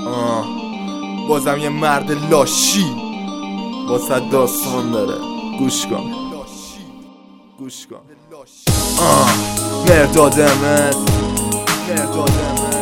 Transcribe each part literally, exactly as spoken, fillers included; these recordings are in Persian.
آه. بازم یه مرد لاشی واسه داستان داره، گوش کن گوش کن. آه مرداد امس مرداد امس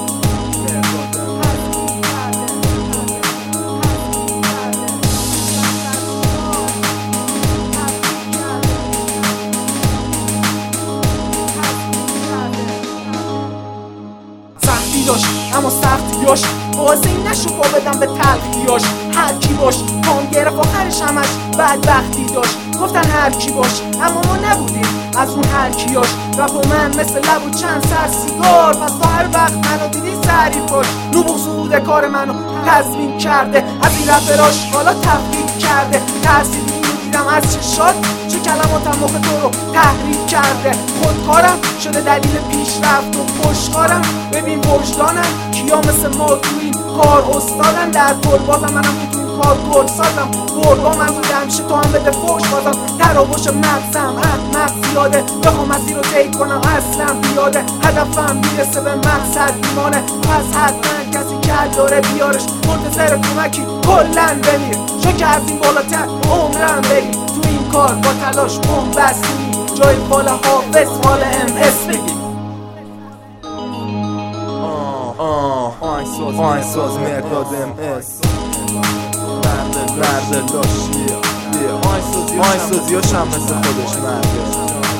سختی داشت اما سختیاش بازی نشو با بدم به تلخیاش. هر کی باش پام گرفت آخرش همش بدبختی داشت. گفتن هر کی باش اما ما نبودیم از اون هر کیاش. رپ و من مثل لب و چند سر سیگار، پس تا هر وقت منو دیدی سری پاش. نبوغ سعود کار منو تضمین کرده، از این رپراش حالا تفکیک کرده. ترسیدی دیدم از چشات چه کلماتم مخ تو رو تحریک کرده. خودکارم شده دلیل پیشرفت و پشتکارم. ببین وجدانم کیا مثل ما تو این کار استادن. در گل بازم منم که تو این کار گل سازم. برگا من بوده همیشه تو هم بده فوش بازم. تراوش مغزم احمق زیاده، بخوام مسیر رو طی کنم اصلا بیاده. هدفم میرسه به مقصد میمانه، پس حتما کسی که داره بیارش. منتظر کمکی کلن بمیر، چون که از این بالاتر عمرم بگیر. تو این کار با تلاش بوم بستونی، جای فال حافظ فال ام اس بگیر. آهنگساز مرداد ام اس مرد لاشی. آهنگسازیاش هم مثل خودش مرده.